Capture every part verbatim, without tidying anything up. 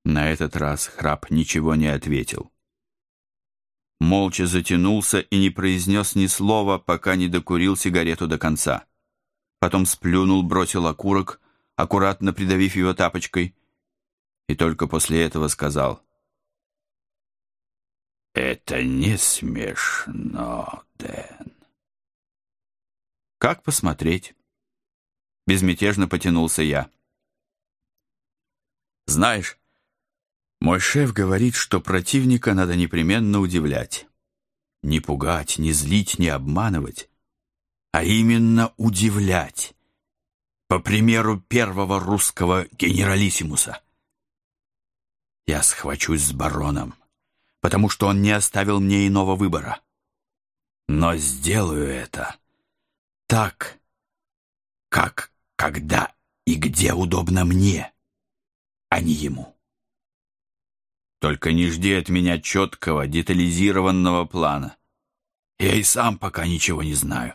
На этот раз Храп ничего не ответил. Молча затянулся и не произнес ни слова, пока не докурил сигарету до конца. Потом сплюнул, бросил окурок, аккуратно придавив его тапочкой, и только после этого сказал: «Это не смешно, Дэн». «Как посмотреть?» Безмятежно потянулся я. «Знаешь, мой шеф говорит, что противника надо непременно удивлять. Не пугать, не злить, не обманывать, а именно удивлять. По примеру первого русского генералиссимуса. Я схвачусь с бароном, потому что он не оставил мне иного выбора. Но сделаю это так, как, когда и где удобно мне, а не ему. Только не жди от меня четкого, детализированного плана. Я и сам пока ничего не знаю».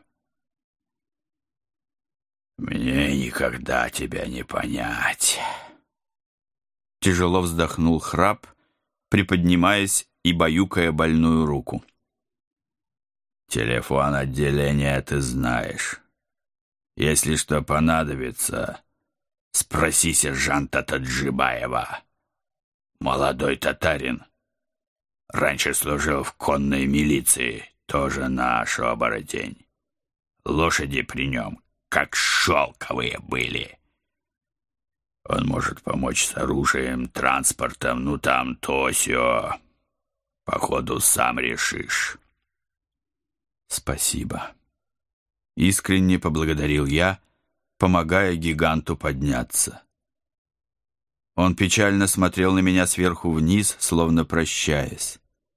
«Мне никогда тебя не понять». Тяжело вздохнул Храп, приподнимаясь и баюкая больную руку. «Телефон отделения ты знаешь. Если что понадобится, спроси сержанта Таджибаева. Молодой татарин. Раньше служил в конной милиции, тоже наш оборотень. Лошади при нем как шелковые были. Он может помочь с оружием, транспортом, ну там то-сё. Походу, сам решишь». «Спасибо». Искренне поблагодарил я, помогая гиганту подняться. Он печально смотрел на меня сверху вниз, словно прощаясь.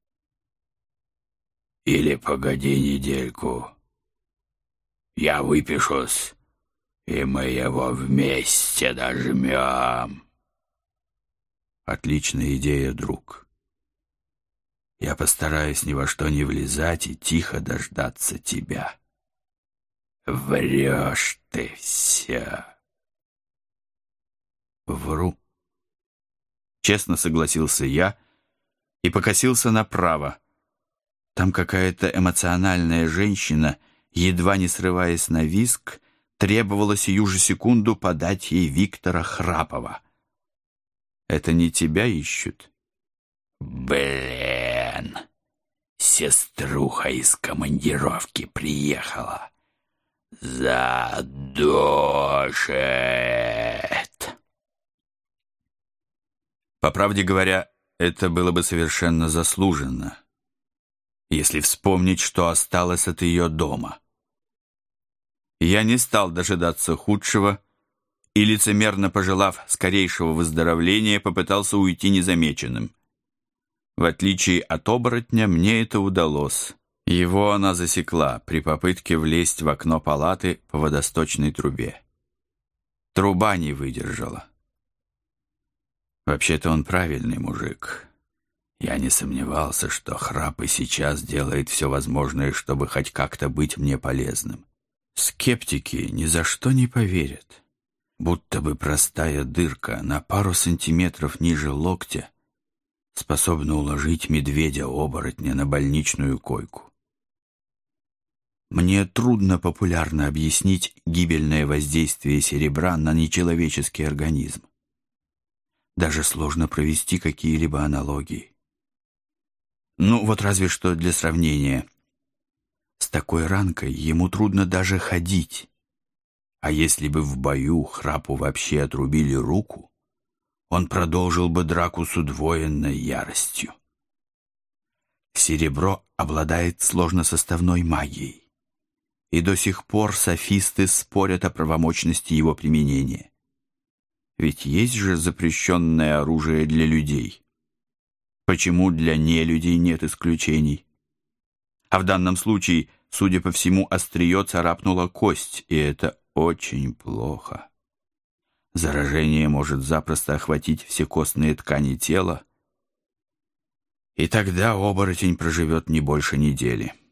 «Или погоди недельку. Я выпишусь, и мы его вместе дожмем». «Отличная идея, друг. Я постараюсь ни во что не влезать и тихо дождаться тебя». «Врешь ты все». «Вру». Честно согласился я и покосился направо. Там какая-то эмоциональная женщина, едва не срываясь на визг, требовала сию же секунду подать ей Виктора Храпова. «Это не тебя ищут?» «Блин, сеструха из командировки приехала. Задушит». По правде говоря, это было бы совершенно заслуженно, если вспомнить, что осталось от ее дома. Я не стал дожидаться худшего и, лицемерно пожелав скорейшего выздоровления, попытался уйти незамеченным. В отличие от оборотня, мне это удалось. Его она засекла при попытке влезть в окно палаты по водосточной трубе. Труба не выдержала. Вообще-то он правильный мужик. Я не сомневался, что Храп и сейчас делает все возможное, чтобы хоть как-то быть мне полезным. Скептики ни за что не поверят, будто бы простая дырка на пару сантиметров ниже локтя способна уложить медведя-оборотня на больничную койку. Мне трудно популярно объяснить гибельное воздействие серебра на нечеловеческий организм. Даже сложно провести какие-либо аналогии. Ну, вот разве что для сравнения. С такой ранкой ему трудно даже ходить. А если бы в бою Храпу вообще отрубили руку, он продолжил бы драку с удвоенной яростью. Серебро обладает сложносоставной магией, и до сих пор софисты спорят о правомочности его применения. Ведь есть же запрещенное оружие для людей. Почему для нелюдей нет исключений? А в данном случае, судя по всему, острие царапнула кость, и это очень плохо. Заражение может запросто охватить все костные ткани тела, и тогда оборотень проживет не больше недели.